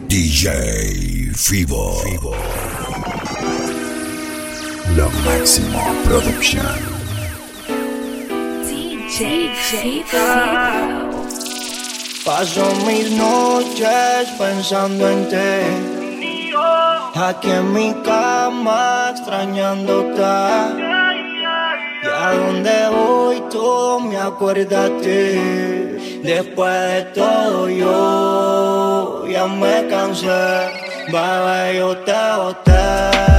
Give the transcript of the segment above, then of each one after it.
DJ Fibo. Lo Máximo Production. DJ Fibo. Paso mis noches pensando en ti, aquí en mi cama extrañándote. Y a donde voy todo me acuerda a ti. Después de todo yo ya me cansé. Bebé, yo te boté,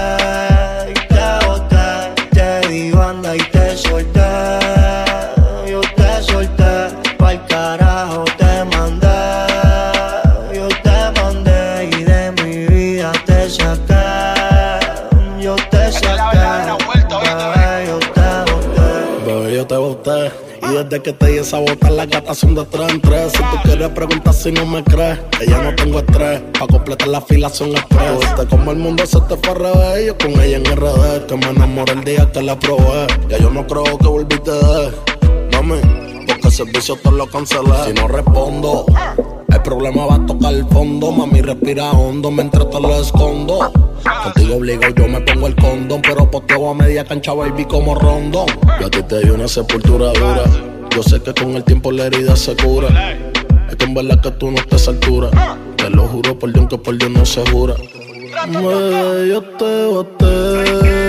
te di banda y te solté. Yo te solté, pa'l carajo te mandé. Yo te mandé y de mi vida te saqué. Yo te saqué, bebé, yo te boté. Bebé, yo te boté. Y desde que te di esa bota, las gatas son de 3 en 3. Si tú quieres preguntar si no me crees, que ya no tengo estrés. Pa' completar la fila son express. Viste como el mundo se te fue al revés. Yo con ella en RD, que me enamoré el día que la probé. Ya yo no creo que volviste de mami, porque el servicio te lo cancelé. Si no respondo, el problema va a tocar el fondo. Mami, respira hondo mientras te lo escondo. Contigo obligado yo me pongo el condón, pero posteo a media cancha, baby, como Rondón. Yo a ti te di una sepultura dura. Yo sé que con el tiempo la herida se cura. Es que en verdad que tú no estás a altura. Te lo juro por Dios que por Dios no se jura. Yo te boté,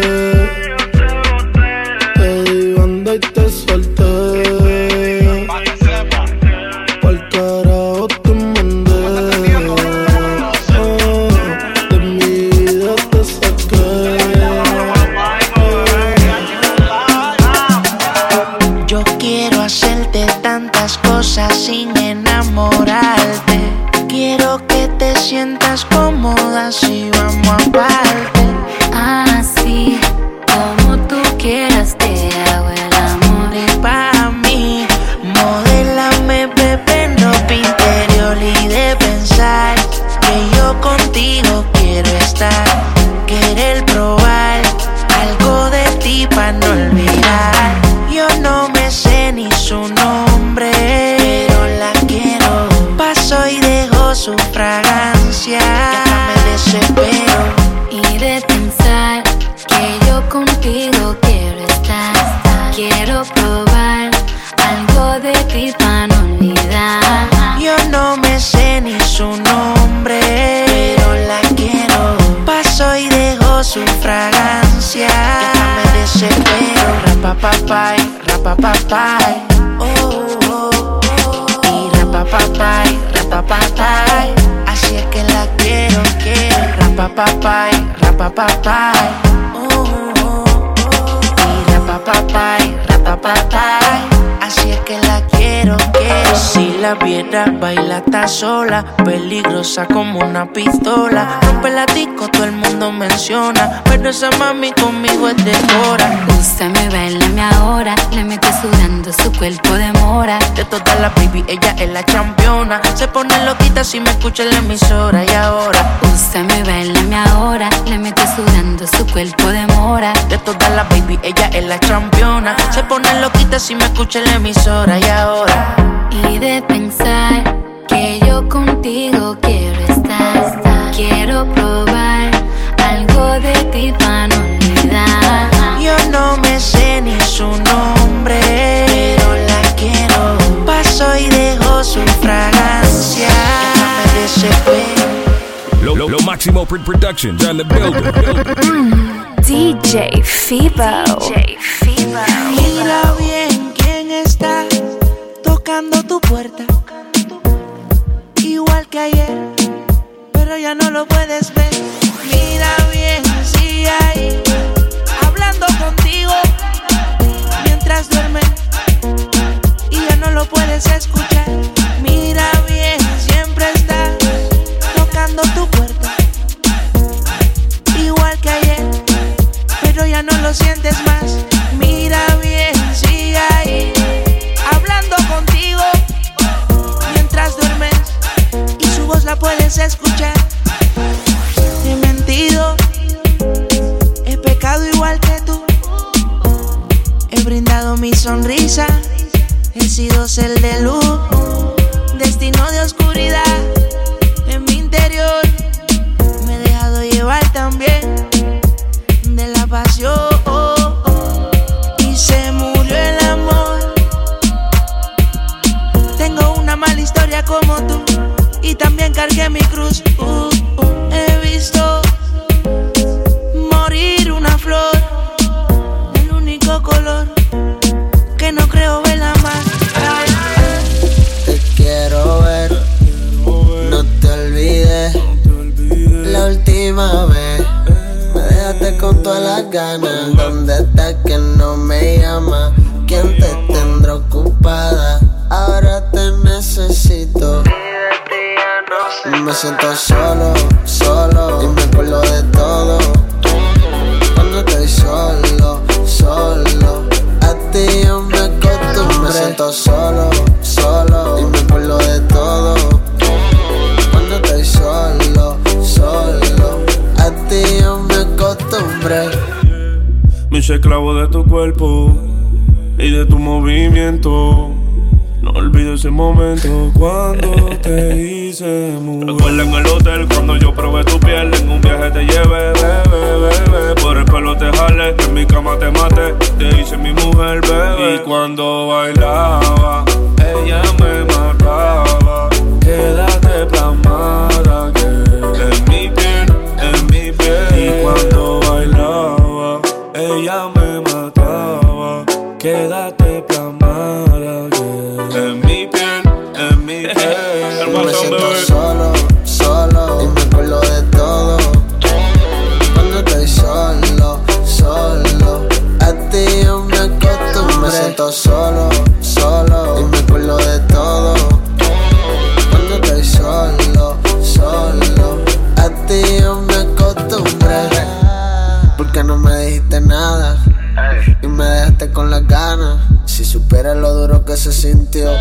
te di banda y te solté. Pa'l carajo te mandé. De mi vida te saqué. Yo quiero hacerte tantas cosas sin enamorarte. Quiero que te sientas cómoda si vamos aparte. Así como tú quieras te hago el amor. Y pa' mí, modélame, bebé, en ropa interior. Y de pensar que yo contigo quiero estar. Querer probar algo de ti pa' no olvidar. Yo no me sé ni su nombre, pero la quiero. Paso y dejo su fragancia, ya me desespero. Y de pensar que yo contigo quiero estar. Quiero probar algo de ti para no olvidar. Yo no me sé ni su nombre, pero la quiero. Paso y dejo su fragancia, ya me desespero. Rapapapay, rapapapay, oh, oh, oh. Y rapapapay, rapapapay, así es que la quiero, quiero. Rapapapay, rapapapay, oh, oh, oh. Y rapapapay, rapapapay, así es que la quiero, quiero. Si la viera, baila está sola, peligrosa como una pistola. Rompe la disco, todo el mundo menciona, pero esa mami conmigo es de hora. Úsame, bailame ahora, le mete sudando su cuerpo de mora. De todas las baby, ella es la campeona. Se pone loquita si me escucha en la emisora. Y ahora, úsame, bailame ahora, le mete sudando su cuerpo de mora. de todas las baby, ella es la campeona. Se pone loquita si me escucha en la emisora. Y ahora, Y de pensar que yo contigo quiero estar. Quiero probar algo de ti para no olvidar. yo no me sé ni su nombre, pero la quiero. Paso y dejo su fragancia, ya me desespero. Lo Máximo Productions on the building. DJ Fibo. Mira bien quién está tocando tu puerta, igual que ayer, pero ya no lo puedes ver. Mira bien si hay hablando contigo mientras duermes y ya no lo puedes escuchar. Mira bien, siempre está tocando tu puerta, igual que ayer, pero ya no lo sientes más. Mira bien si hay hablando contigo mientras duermes y su voz la puedes escuchar. He mentido, he pecado igual que tú. He brindado mi sonrisa, he sido cel de luz, destino de oscuridad en mi interior. como tú y también cargué mi cruz. He visto morir una flor, el único color que no creo verla más. Te quiero ver, no te olvides. La última vez me dejaste con todas las ganas. ¿Dónde estás que no me llama? ¿Quién te tendrá ocupada? Ahora te necesito. Me siento solo, solo, y me acuerdo de todo. Cuando estoy solo, solo, a ti yo me acostumbré. Me siento solo, solo, y me acuerdo de todo. Cuando estoy solo, solo, a ti yo me acostumbré. Me hice esclavo de tu cuerpo y de tu movimiento. No olvido ese momento cuando te hice mujer. Recuerda en el hotel cuando yo probé tu piel. En un viaje te llevé, bebé, bebé. Por el pelo te jalé, en mi cama te maté. Te hice mi mujer, bebé. Y cuando bailaba, ella me mataba. Quédate plasmada que en mi piel, en mi piel. Y cuando bailaba, ella me mataba. Quédate plasmada que en mi piel, en mi piel. Me siento solo, solo, y me acuerdo de todo. Cuando estoy solo, solo, a ti yo me acostumbré. Me siento solo, solo, y me acuerdo de todo. Cuando estoy solo, solo, a ti yo me acostumbré. Porque no me dijiste nada y me dejaste con las ganas. Si supieras lo duro que se sintió,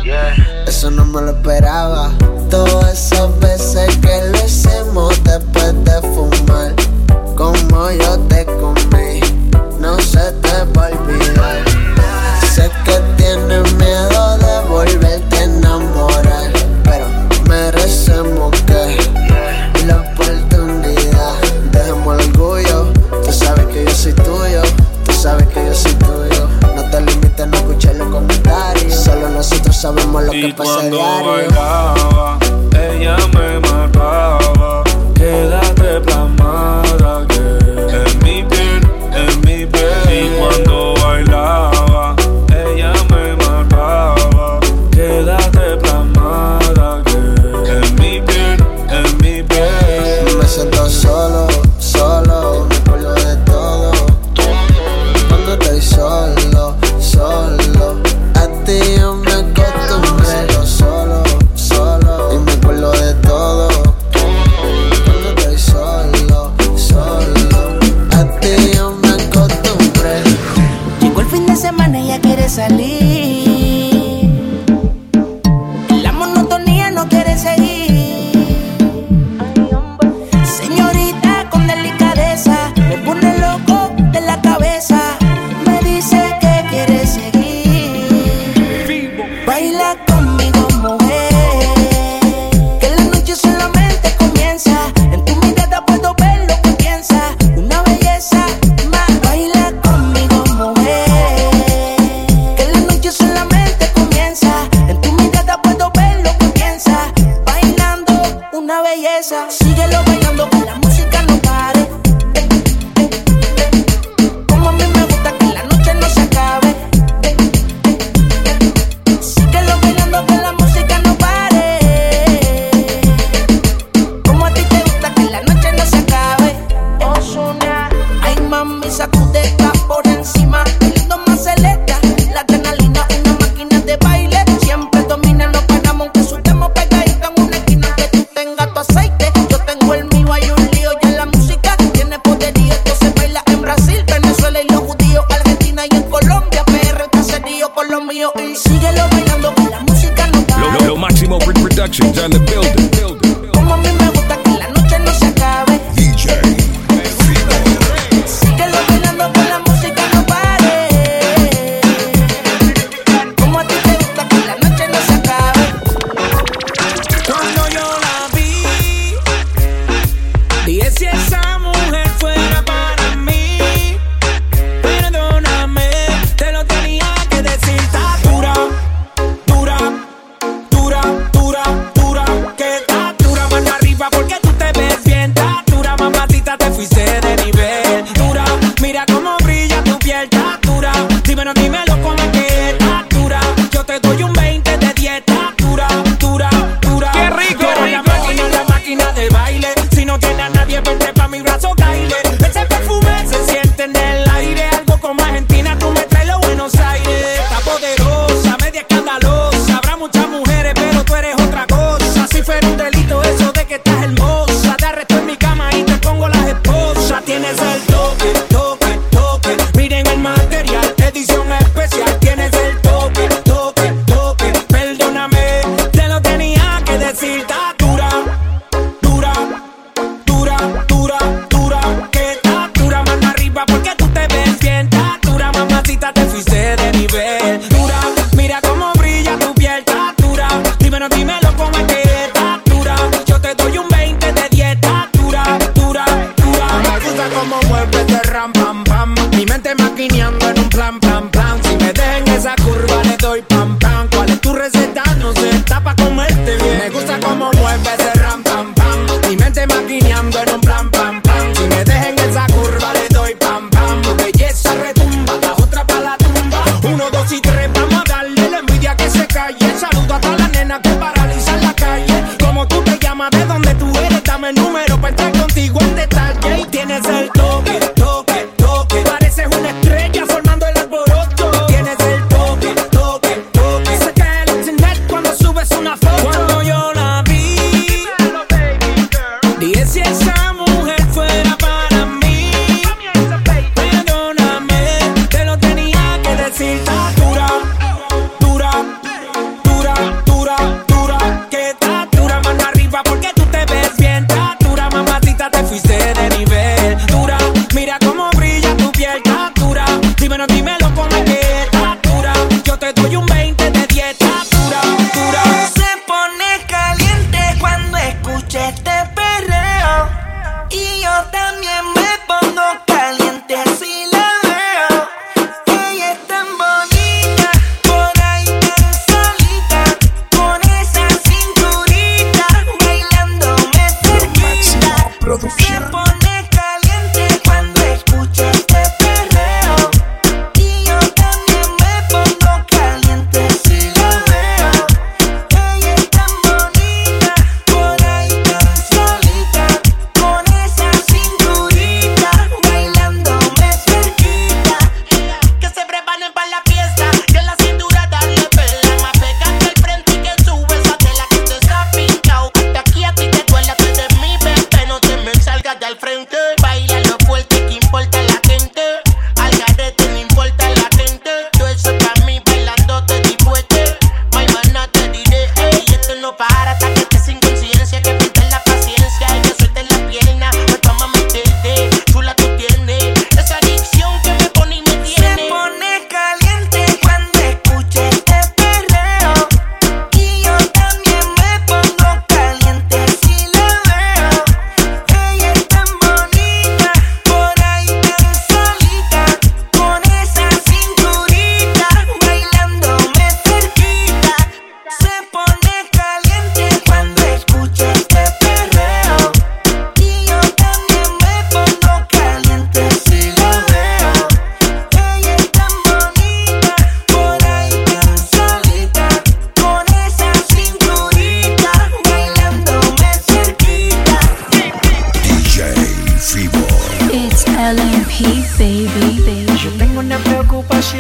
eso no me lo esperaba. Todas esas veces que lo hicimos después de fumar, como yo te comí, no se te va a olvidar. Sé que tienes miedo de volverte a enamorar, pero merecemos que la oportunidad. Dejemos el orgullo, tú sabes que yo soy tuyo, tú sabes que yo soy tuyo. No te limites, no escuches los comentarios, solo nosotros sabemos lo que pasa a diario. Y cuando bailaba, ella me mataba. Quédate plasmada que en mi piel, en mi piel. Y cuando bailaba, ella me mataba. Quédate plasmada que en mi piel, en mi piel. Me siento solo, solo, me acuerdo de todo. Cuando estoy solo, solo, a ti yo me acostumbré. Me siento solo, solo, y me acuerdo de todo. Cuando estoy solo, solo, a ti yo me acostumbré. Llegó el fin de semana y ella quiere salir. La monotonía no quiere seguir. Señorita con delicadeza, me pone loco de la cabeza. Me dice que quiere seguir. Baila conmigo, mujer, que la noche solamente comienza. En tu mirada puedo ver lo que piensas. Una belleza más. Baila conmigo, mujer, que la noche solamente comienza. En tu mirada puedo ver lo que piensas. Bailando una belleza. Síguelo bailando, que la música no pare. Como a mí me gusta que la noche no se acabe. Síguelo bailando, que la música no pare. Como a ti te gusta que la noche no se acabe. Ozuna, ay mami, sacudeta por encima. El lindo más celesta, la adrenalina, una máquina de baile. Siempre domina, no paramos aunque sudemos pegaditos en una esquina. Que tú tengas tu aceite, yo tengo el mío. Hay un lío, ya la música tiene poderío. Esto se baila en Brasil, Venezuela y los judíos, Argentina y en Colombia, PR, caserío con los míos. Y síguelo bailando, que la música no para. Lo Máximo Productions on the building. Como a mí me gusta que la noche no se acabe. DJ Síguelo bailando, que la música no pare. Como a ti te gusta que la noche no se acabe. Cuando yo la vi, dije si esa mujer fuera para mí. Perdóname, te lo tenía que decir. Está dura, dura, dura, dura.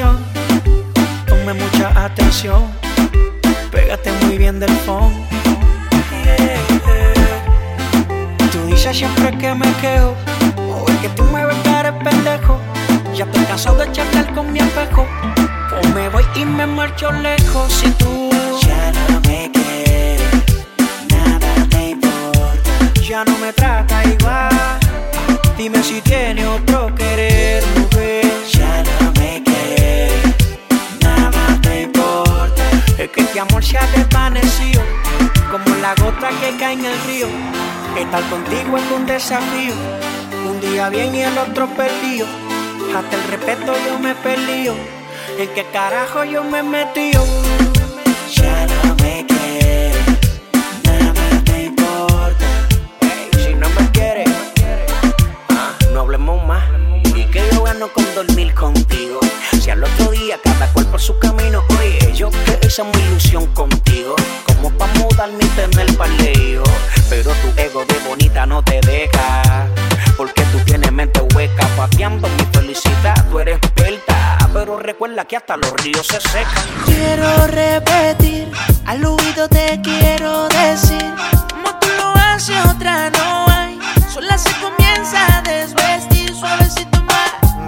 canción. Ponme mucha atención, pégate muy bien del phone. Tú dices siempre que me quejo, o es que tú me ves cara de pendejo. Ya estoy cansado de charlar con mi espejo, o me voy y me marcho lejos. Si tú ya no me quieres, nada te importa, ya no me trata igual, dime si tiene otro querer, mujer. ya no me quieres, nada te importa. Es que este amor se ha desvanecido, como la gota que cae en el río. Estar contigo es un desafío, un día bien y el otro perdido. Hasta el respeto yo me perdido, ¿en qué carajo yo me he metido? Ya no me quieres, nada te importa. Hey, si no me quieres, no hablemos más. ¿Y que yo gano con dormir contigo? Si al otro día cada cual por su camino. Oye, yo que esa es mi ilusión contigo, como pa' mudarme y tener paleo. Pero tu ego de bonita no te deja, porque tú tienes mente hueca, pateando mi felicidad. Tú eres experta, pero recuerda que hasta los ríos se secan. Quiero repetir, al oído te quiero decir, como tú lo haces otra no hay, sola se comienza a desvestir, suavecito más.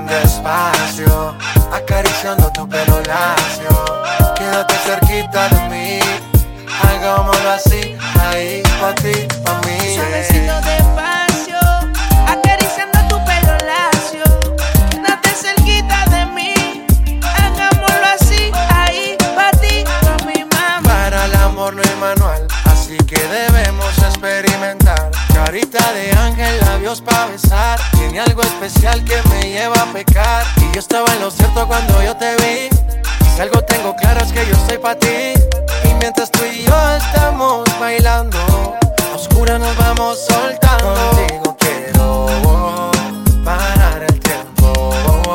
Despacio, acariciando tu pelo lacio, quédate cerquita de mí, hagámoslo así, ahí, pa' ti, pa' mí. Suavecito despacio, acariciando tu pelo lacio, quédate cerquita de mí, hagámoslo así, ahí, pa' ti, pa' mi mamá. Para el amor no hay manual, así que debemos experimentar. Carita de ángel, labios pa' besar, tiene algo especial que me lleva a pecar. Y yo estaba en lo cierto cuando yo te vi, y si algo tengo claro es que yo estoy pa' ti. Y mientras tú y yo estamos bailando, a oscuras nos vamos soltando. Contigo quiero parar el tiempo,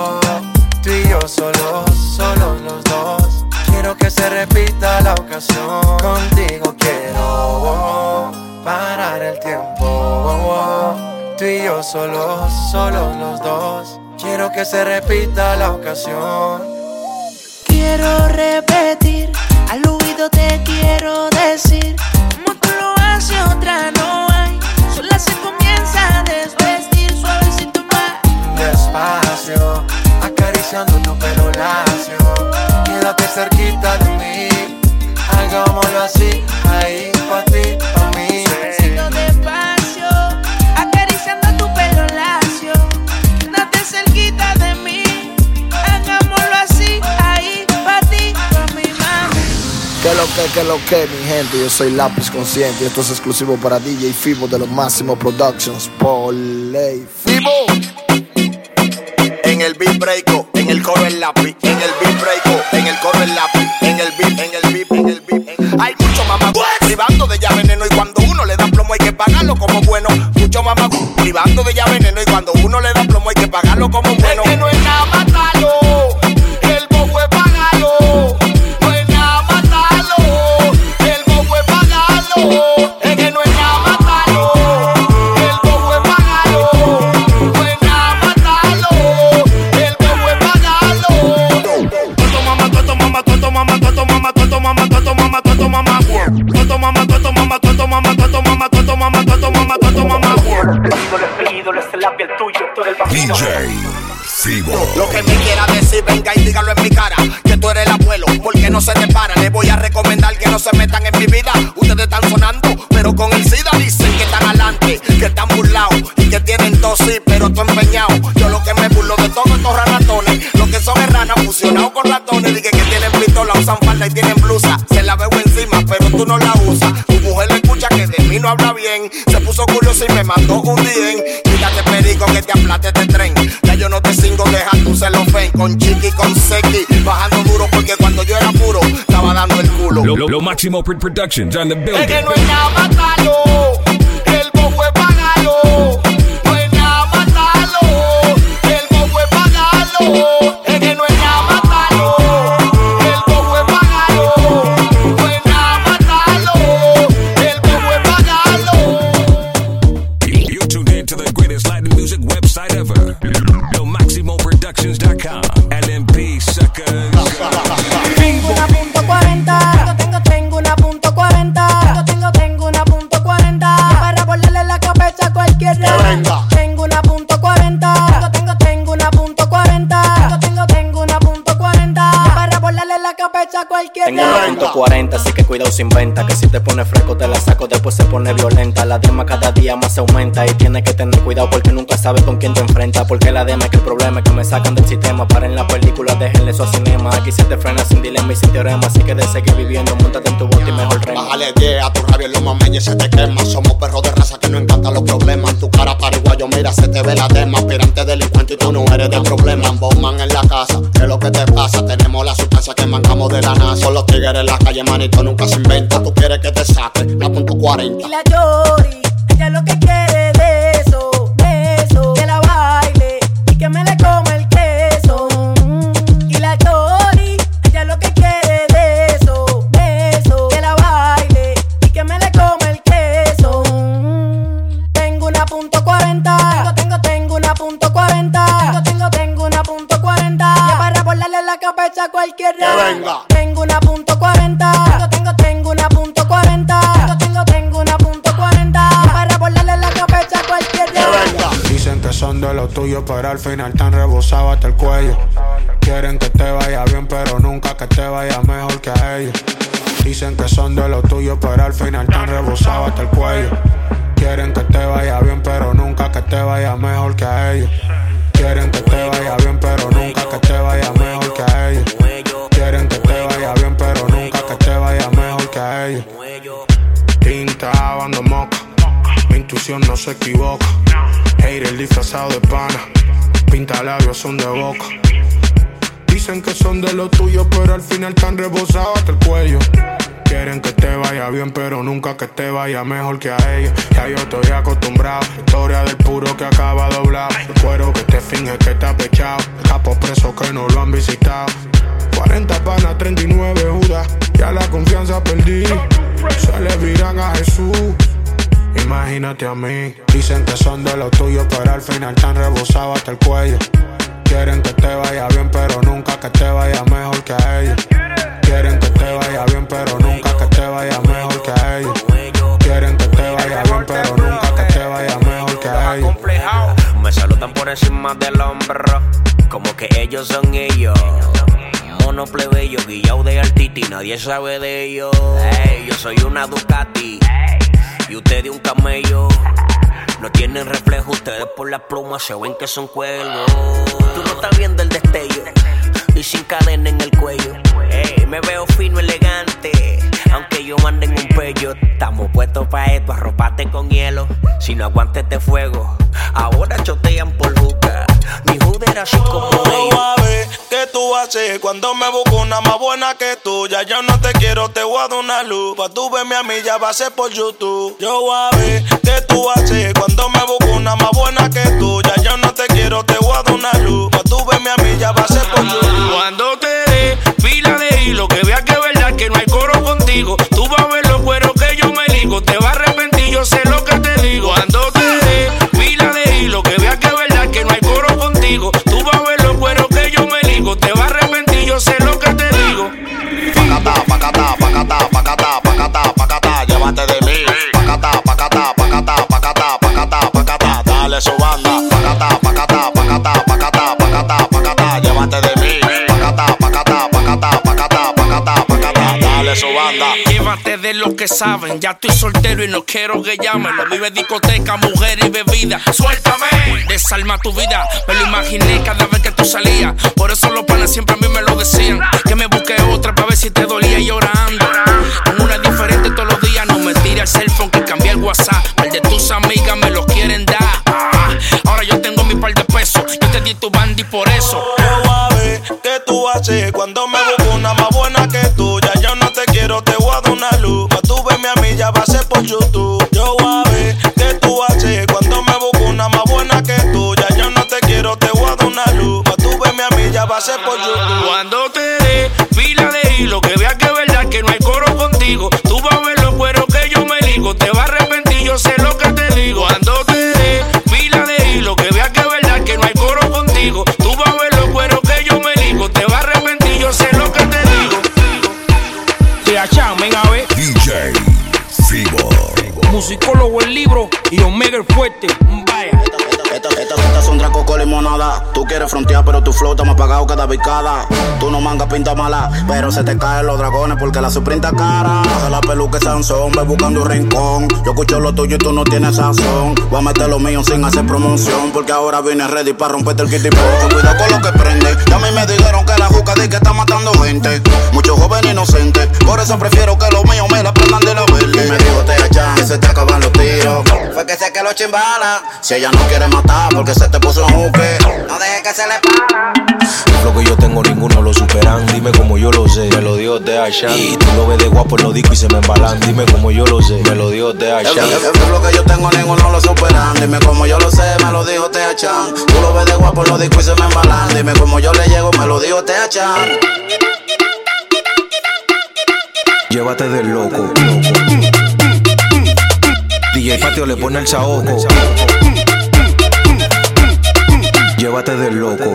tú y yo solos los dos. Quiero que se repita la ocasión. Contigo quiero parar el tiempo, tú y yo solos los dos. Quiero que se repita la ocasión. Quiero repetir, al oído te quiero decir, como tú lo haces otra no hay, sola se comienza a desvestir, suavecito más. Despacio, acariciando tu pelo lacio, quédate cerquita de mí, hagámoslo así, ahí, pa' ti, pa' mí. Suavecito despacio, acariciando tu pelo lacio, quédate cerquita de mí, hagámoslo así, ahí, pa' ti, pa' mi mami. Que lo que, mi gente, yo soy Lápiz Consciente y esto es exclusivo para DJ Fibo de los Máximo Productions, por ley. Fibo. En el beat breako, en el coro el lápiz, en el beat breako, en el coro el lápiz, en el beat. Hay mucho mamá privando de ya veneno y cuando uno le da plomo hay que pagarlo como bueno. Mucho mamá privando de ya veneno y cuando uno le da plomo hay que pagarlo como bueno. Es que no es nada matarlo, el bobo es pagarlo. No es nada matarlo, el bobo es pagarlo. Es que no es nada matarlo, el bobo es pagarlo. No es nada matarlo, el bobo es pagarlo. DJ Fibo. Lo que me quiera decir, venga y dígalo en mi cara, que tú eres el abuelo, porque no se te para. Le voy a recomendar que no se metan en mi vida. Ustedes están sonando, pero con el SIDA dicen que están adelante, que están burlados y que tienen tos, sí, pero tú empeñado. Yo lo que me burlo de todos estos ratones, lo que son es ranas fusionados con ratones. Dije que tienen pistola, usan falda y tienen blusa. Se la veo encima, pero tú no la usas. Tu mujer le escucha que de mí no habla bien. Se puso curioso y me mandó un DM. Quítate perico que te aplate este tren. Ya yo no te cingo, deja tu celofén. Con chiqui, con seki, bajando duro porque cuando yo era puro estaba dando el culo. Lo Máximo Productions on the building. Es que no es nada matarlo, el bobo es pagarlo. No es nada matarlo, el bobo es pagarlo. Es que no es nada matarlo, el bobo es pagarlo. No es nada matarlo, el bobo es pagarlo. You tuned in to the greatest Latin music website ever. LoMaximoProductions.com. LMP, sucker. cuidado sin venta. Que si te pones fresco te la saco, después se pone violenta. La dema cada día más se aumenta y tienes que tener cuidado porque nunca sabes con quién te enfrentas. Porque la dema es que el problema es que me sacan del sistema. Paren la película, déjenle eso a cinema. Aquí se te frena sin dilema y sin teorema. Así que de seguir viviendo, móntate en tu bote y mejor rema. Bájale 10 a tu rabia y los mameños se te quema. Somos perros de raza que no encantan los problemas. Tu cara paraguayo, mira, se te ve la dema. Aspirante delincuente y tú no eres del problema. Bowman en la casa, ¿qué es lo que te pasa? Tenemos la sustancia que mancamos de la NASA. Son los tigres en la calle, manito, nunca se inventa. Tú quieres que te saque la .40. Y la Yori, ella lo que quiere de eso, que la baile y que me le coma el queso. Y la Yori, ella lo que quiere de eso, que la baile y que me le coma el queso. Tengo una .40, tengo una .40, tengo una .40. Y para volarle la cabeza a cualquiera. Que venga. Tengo una .40, tengo una .40, tengo una .40. Para volarle la cabeza a cualquiera. Dicen que son de lo tuyo, pero al final están rebosados hasta el cuello. Quieren que te vaya bien, pero nunca que te vaya mejor que a ellos. Dicen que son de lo tuyo, pero al final están rebosados hasta el cuello. Quieren que te vaya bien, pero nunca que te vaya mejor que a ellos. Quieren que te vaya bien, pero nunca que te vaya mejor que a ellos. Quieren que te vaya bien, pero nunca que te vaya mejor que a ellos. Tinta, bando moca, mi intuición no se equivoca. Hater disfrazado de pana, pinta labios son de boca. Dicen que son de lo tuyo, pero al final están rebosados hasta el cuello. Quieren que te vaya bien, pero nunca que te vaya mejor que a ellos. Ya yo estoy acostumbrado, historia del puro que acaba doblado. El cuero que te finge que está pechado, capos presos que no lo han visitado. 40 panas, 39 judas, ya la confianza perdí. Se le viran a Jesús, imagínate a mí. Dicen que son de lo tuyo, pero al final están rebosados hasta el cuello. Quieren que te vaya bien, pero nunca que te vaya mejor que a ellos. Quieren que te vaya bien, pero nunca que te vaya mejor que a ellos. Quieren que te vaya bien, pero nunca que te vaya mejor que a ellos. Me saludan por encima del hombro, como que ellos son ellos. Mono plebeyo, guillao de altiti, nadie sabe de ellos. Hey, yo soy una Ducati y usted de un camello. No tienen reflejo, ustedes por las plumas se ven que son cuervos. Tú no estás viendo el destello y sin cadena en el cuello. Hey, me veo fino, elegante, aunque yo mande en un pello. Estamos puestos pa' esto, arropate con hielo. Si no aguantes este fuego, ahora chotean por juca. Mi juda era así como ellos. A ver, ¿qué tú haces cuando me busco una más buena que tú? Ya yo no te quiero, te voy a dar una luz. Pa' tú verme a mí ya va a ser por YouTube. Yo a ver, ¿qué tú haces cuando me busco una más buena que tú? Ya yo no te quiero, te voy a dar una luz. Pa' tú verme a mí ya va a ser por YouTube. Cuando te dé pila de hilo, que veas que es verdad que no hay coro contigo. Tú vas a ver los cueros que yo me ligo. Te vas a arrepentir, yo sé lo que te digo. Cuando te dé pila de hilo, que veas que es verdad que no hay coro contigo. Tú vas a ver los cueros que yo me ligo. Te vas a arrepentir, yo sé lo que te digo. Pacata, pacata, pacata, pacata, pacata, pacata, llévate de mí. Pacata, pacata, pacata, pacata, pacata, pacata, dale su banda. Pacata, pacata, pacata, pacata, pacata, pacata, llévate de mí. Pacata, pacata, pacata, pacata, pacata, pacata, dale su banda. Llévate de los que saben, ya estoy soltero y no quiero que llamen. Lo vive discoteca, mujer y bebida. Suéltame, desarma tu vida. Me lo imaginé cada vez que tú salías. Por eso los panes siempre a mí me lo decían. Que me busque otra pa' ver si te dolía y llorando. Con una diferente todos los días. No me tires el cell phone que cambié el WhatsApp. El de tus amigas me lo quieren dar. Ahora yo tengo mi par de pesos. Yo te di tu bandi por eso. Yo a ver, ¿qué tú haces cuando me busco una más buena que tú? Ya yo no te quiero, te voy a dar una luz. Pa' tú verme a mí ya va a ser por YouTube. Yo a ver, ¿qué tú haces cuando me busco una más buena que tú? Ya yo no te quiero, te voy a dar una luz. Pa' tú verme a mí ya va a ser por YouTube. Cuando te dé pila de hilo, que veas que es verdad que no hay coro contigo. Tú vas a ver los cueros que yo me ligo. Te vas a arrepentir, yo sé lo que te digo. Cuando te dé pila de hilo, que veas que es verdad que no hay coro contigo. Tú vas a ver los cueros que yo me ligo. Te vas a arrepentir, yo sé lo que te digo. Te achan, venga a ver. DJ Fibo. Musicólogo el libro y Omega el fuerte. Vaya. Esto Estas son Draco con limonada. Tú quieres frontear, pero tu flow está más pagado cada picada. Tú no mangas pinta mala, pero se te caen los dragones porque la suprinta cara. Baja la peluca y Sansón, ve buscando un rincón. Yo escucho lo tuyo y tú no tienes sazón. Voy a meter lo mío sin hacer promoción, porque ahora vine ready para romperte el kitty pong. Cuidado con lo que prende. Ya a mí me dijeron que la juca de que está matando gente. Muchos jóvenes inocentes, por eso prefiero que los míos me la prendan de la verde. Y me dijo Teachan que se te acaban los tiros. Fue que sé que lo chimbala. Si ella no quiere matar porque se te puso en juque, no dejes que se le para. Lo que yo tengo ninguno lo superan. Dime como yo lo sé, me lo dio Teachan. Y tú lo ves de guapo en los discos y se me embalan. Dime como yo lo sé, me lo dio Teachan. Lo que yo tengo ninguno lo superan. Dime como yo lo sé, me lo dijo Teachan. Tú lo ves de guapo en los discos y se me embalan. Dime como yo le llego, me lo dijo Teachan. Llévate del loco. DJ Patio le pone el saoco. Llévate del loco.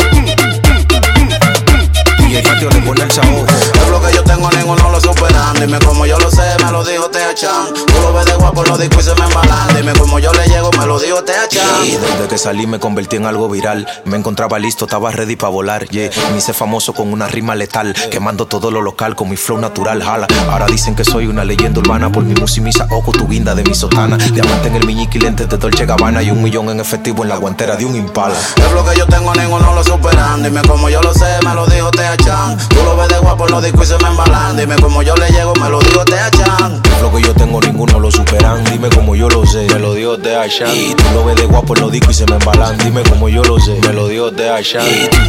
DJ Patio le pone el saoco. Lo que yo tengo ninguno lo superan. Dime como yo lo sé, me lo dijo Teachan. Tú lo ves de guapo en los discos y se me embalan. Dime como yo le llego, me lo dijo Teachan. Y desde que salí me convertí en algo viral. Me encontraba listo, estaba ready para volar. Yeah. Me hice famoso con una rima letal, quemando todo lo local con mi flow natural. Jala. Ahora dicen que soy una leyenda urbana por mi música y mi saoco, tu guinda de mi sotana. Diamante en el miñique y lentes de Dolce Gabbana y 1 millón en efectivo en la guantera de un Impala. Lo que yo tengo ninguno lo superan. Dime como yo lo sé, me lo dijo Teachan. Tú lo ves de guapo en los discos y se me embalan. Dime como yo le llego, me lo dijo Teachan. Lo que yo tengo ninguno lo superan. Dime como yo lo sé, me lo dio Teachan. Y tú lo ves de guapo en los discos y se me embalan. Dime como yo lo sé, me lo dio Teachan.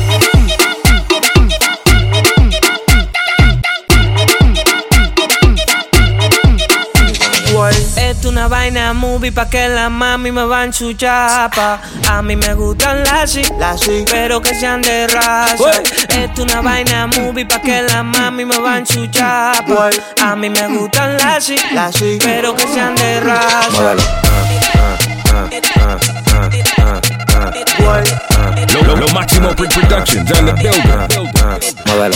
Es una vaina movie pa' que la mami me va en su chapa. A mí me gustan las pero que sean de raza. Es una vaina movie pa' que la mami me va en su chapa. A mí me gustan las pero que sean de raza. Lo Máximo Productions on the building. Modelo.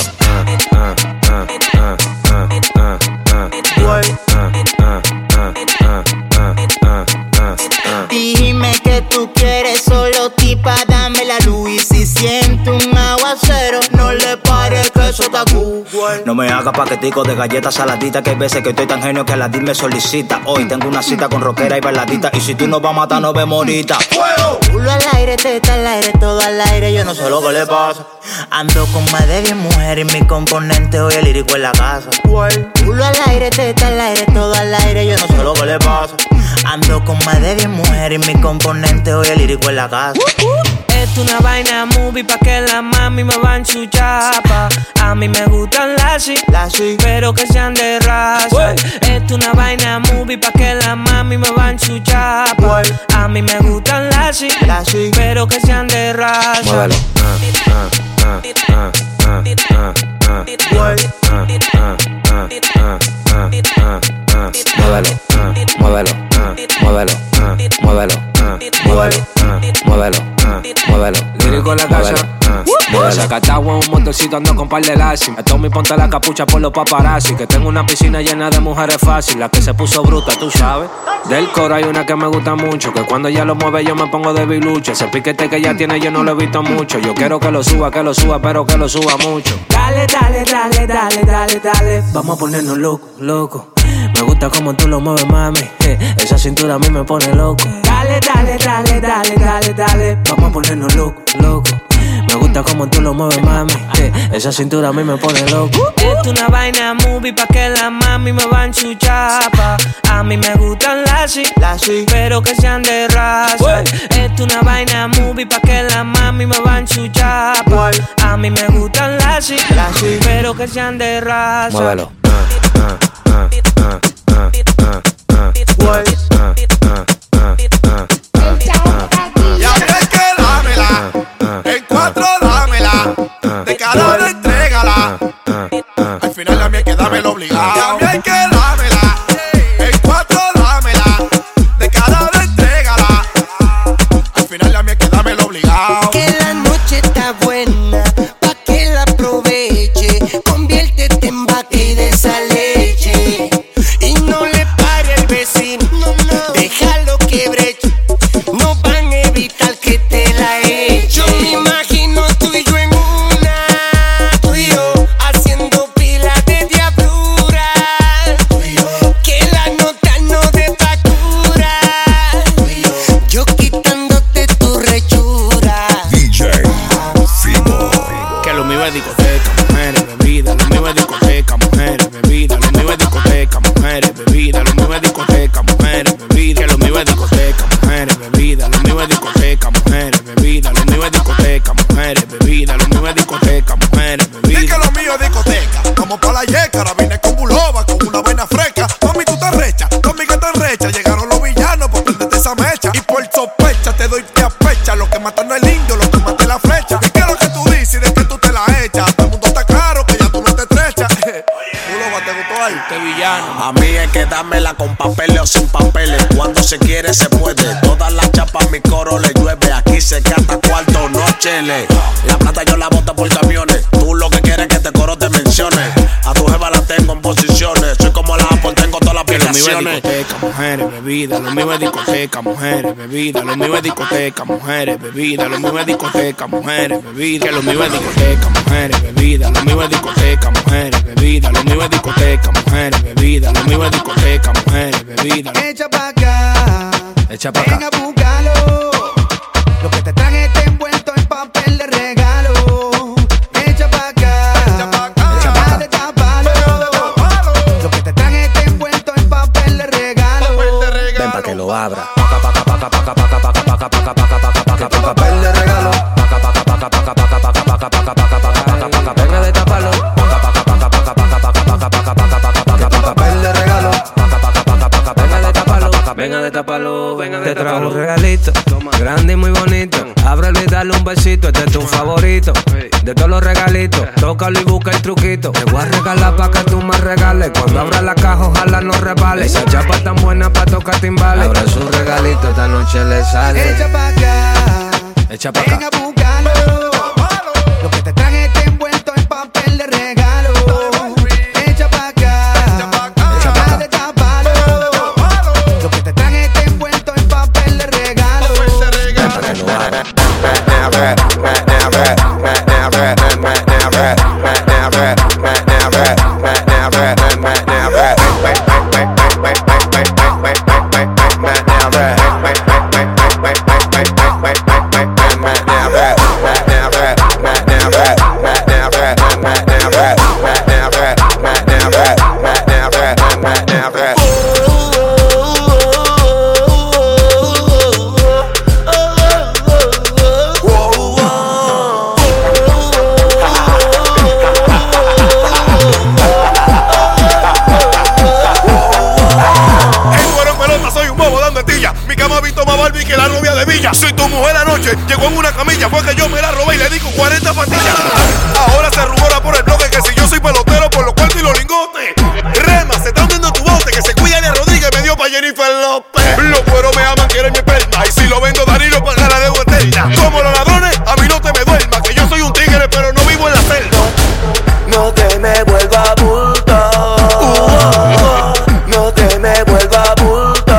Dime que tú quieres solo tipa, dame la luz. Y si siento un aguacero, no le pares que eso está cool. No me hagas paquetico de galletas saladitas, que hay veces que estoy tan genio que Aladdin me solicita. Hoy tengo una cita con rockera y bailadita, y si tú nos vas a matar, nos vemos ahorita. Culo al aire, teta al aire, todo al aire, yo no sé lo que le pasa. Ando con más de 10 mujeres y mi componente hoy el lírico en la casa. Culo al aire, teta al aire, todo al aire, yo no sé lo que le pasa. Ando con más de 10 mujeres y mi componente hoy el lírico en la casa. Es una vaina movie pa' que la mami me va en su chapa. A mí me gustan las pero que sean de raza. Es una vaina movie pa' que la mami me va en su chapa. A mí me gustan las pero que sean de raza. Modelo. Modelo. Lírico en la casa. Sacatagua en un motorcito, ando con par de lazi. Me tomo y ponte la capucha por los paparazzi. Que tengo una piscina llena de mujeres fácil. La que se puso bruta, tú sabes. Del coro hay una que me gusta mucho, que cuando ella lo mueve yo me pongo de bilucho. Ese piquete que ella tiene yo no lo he visto mucho. Yo quiero que lo suba, pero que lo suba mucho. Dale, dale, dale, dale, dale, dale. Vamos a ponernos loco. Me gusta como tú lo mueves, mami. Esa cintura a mí me pone loco. Dale, dale, dale, dale, dale, dale. Vamos a ponernos loco. Me gusta como tú lo mueves, mami. Esa cintura a mí me pone loco. Es una vaina movie pa' que la mami me va en su chapa. A mí me gustan las pero que sean de raza. Es una vaina movie pa' que la mami me va en su chapa. A mí me gustan las pero que sean de raza. Modelo. Y ahora hay que dámela, en 4 dámela, de cara de entrégala. Al final a mí hay que dármela obligado. Y a mí hay que dámela, en 4 dámela, de cara de entrégala. Al final a mí hay que dármela obligado. Que la noche está buena, pa' que la aproveche. Conviértete en vaque de esa leche. Y no le pare al vecino, déjalo que breche. No van a evitar que matar no es lindo, lo que mata es la flecha. ¿Y qué es lo que tú dices y de qué tú te la echas? Todo el mundo está claro que ya tú no te estrechas. ¿Te gustó ahí? Este villano. A mí es que dámela con papeles o sin papeles. Cuando se quiere se puede. Todas las chapas mi coro le llueve. Aquí se que hasta cuarto noche le. La plata yo la boto por camiones. Tú lo que quieres es que te coro te mencione. A tu jeva la tengo en posiciones. Soy como la Apple, tengo todas las aplicaciones. Lo mío es discoteca, mujeres, bebida. Lo mío es discoteca, mujeres, bebida. Lo mío es discoteca, mujeres, bebida. Lo mío es discoteca, mujeres, bebida. Que lo mío es discoteca, mujeres, bebida. Lo mío es discoteca, mujeres, bebida. Lo mío es discoteca, mujeres, bebida. Lo mío es discoteca, mujeres, bebida. Echa pa' acá, echa pa' acá. ven a buscarlo. Lo que te traje está envuelto en papel de regalo. Echa pa' acá, echa pa' acá, destapalo. Lo que te traje está envuelto en papel de regalo. Ven pa' que lo abra. Papel de regalo. Venga de taparlo. Papel de regalo. Venga de taparlo. Venga de taparlo. Venga de taparlo. Te trajo un regalito grande y muy bonito. Ábrelo y dale un besito. Este es tu favorito. De todos los regalitos, tócalo y busca el truquito. Te voy a regalar pa' que tú me regales. Cuando abra la caja, ojalá no resbale. Esa chapa tan buena pa' tocar timbales. Abra su regalito, esta noche le sale. Echa pa' acá, echa pa' acá. ven a buscarlo. Lo que te traje está envuelto en papel de regalo. Echa pa' acá, echa pa' destapalo. Lo que te traje está envuelto en papel de regalo. Ven pa' que lo abra. Soy tu mujer anoche, llegó en una camilla, fue que yo me la robé y le di con 40 pastillas. Ahora se rumora por el bloque que si yo soy pelotero por los cuartos y los lingotes. Rema, se está hundiendo tu bote, que se cuida de Rodríguez me dio pa' Jennifer López. Los cueros me aman, quieren mi esperma, y si lo vendo Danilo paga la deuda eterna. Como los ladrones, a mí no te me duerma, que yo soy un tigre pero no vivo en la celda. No te me vuelva bulto. No te me vuelva bulto.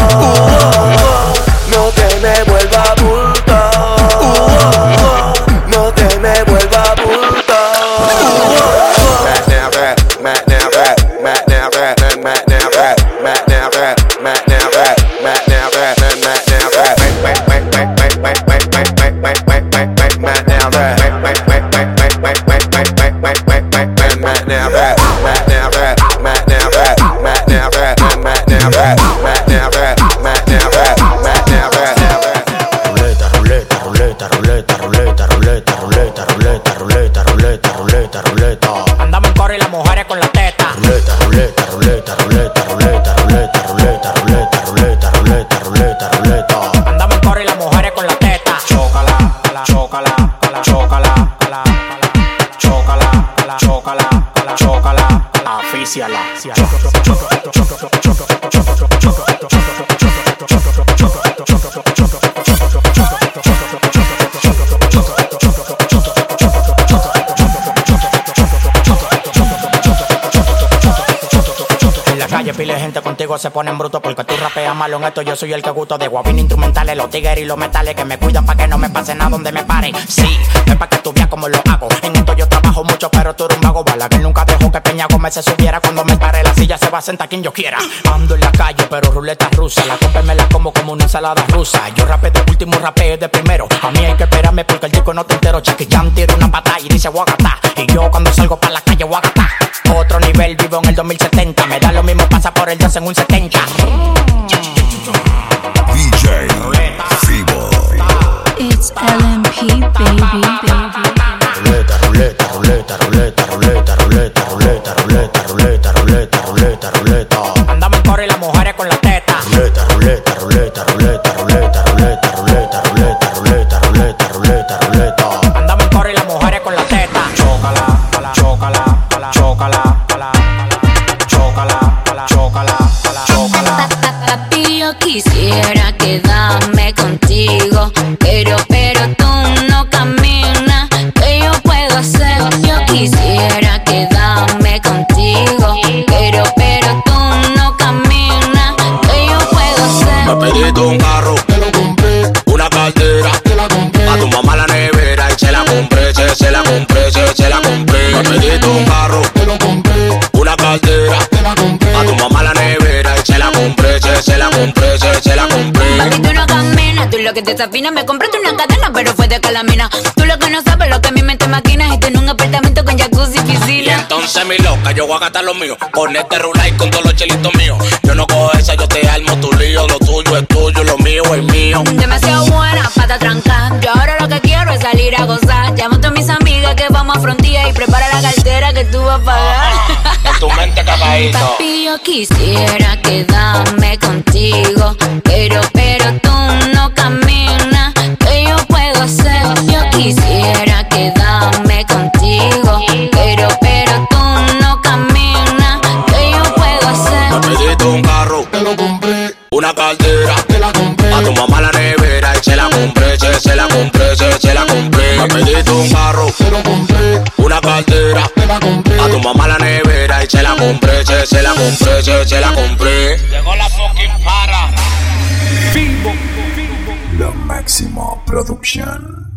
No te me vuelva bulto. No te me vuelva bulto. Andamos en coro y las mujeres con la teta. Ruleta, ruleta, ruleta, ruleta, ruleta, ruleta, ruleta, ruleta, ruleta, ruleta, ruleta, ruleta. Andamos en coro y las mujeres con la teta. Chócala, chócala, chócala, chócala, chócala, chócala, afíciala. Pile gente contigo se ponen brutos porque tú rapeas malo en esto. Yo soy el que gusto de guabín instrumentales, los tigres y los metales que me cuidan pa' que no me pase nada donde me pare. Sí, es pa' que tú veas como lo hago. En esto yo trabajo mucho, pero tú eres un vago. Bala que nunca dejó que Peña Gómez se subiera. Cuando me pare la silla se va a sentar quien yo quiera. Ando en la calle, pero ruleta rusa. La copa me la como una ensalada rusa. Yo rapeo de último, rapeo de primero. A mí hay que esperarme porque el disco no te entero. Chucky Jam tira una patada y dice Guagatá. Y yo cuando salgo pa' la calle Guagatá. Otro nivel, vivo en el 2070. Me da lo mismo, pasa por el 2 en un 70. DJ Fibo. It's LMP, baby. Ruleta, ruleta, ruleta, ruleta, ruleta, ruleta, ruleta, ruleta, ruleta, ruleta, ruleta, ruleta. Andamos en coro y las mujeres con la teta. Ruleta, ruleta, ruleta, ruleta, ruleta, ruleta, ruleta, ruleta, ruleta, ruleta. quisiera quedarme contigo, pero tú no caminas. ¿Qué yo puedo hacer? Yo quisiera quedarme contigo, pero tú no caminas. ¿Qué yo puedo hacer? Me pediste un carro, te lo compré. Una cartera, te la compré. A tu mamá la nevera y se la compré, se la compré. Me pediste un carro, te lo compré. Una cartera, te la compré. A tu mamá la nevera y se la compré, se la compré. Papi, tú no caminas, tú lo que te desafinas. Me compraste una cadena, pero fue de calamina. Tú lo que no sabes, lo que mi mente maquina. Y tengo un apartamento con jacuzzi y piscina. Y entonces, mi loca, yo voy a gastar lo mío con este rula y con todos los chelitos míos. Yo no cojo esa, yo te armo tu lío. Lo tuyo es tuyo, lo mío es mío. Demasiado buena, pata trancar. Yo ahora lo que quiero es salir a gozar. Llamo a todas mis amigas que vamos a frontilla y prepara la cartera que tú vas a pagar. En tu mente, caballito. Papi, yo quisiera quedarme contigo, pero tú no caminas. ¿Qué yo puedo hacer? Yo quisiera quedarme contigo, pero tú no caminas. ¿Qué yo puedo hacer? Me pediste un carro, te lo compré. Una cartera, te la compré. A tu mamá la nevera y se la compré, se la compré. Me pediste un carro, te lo compré. Una cartera, te la compré. A tu mamá la nevera y se la compré, se la compré. Llegó la fucking para. Lo Máximo Production.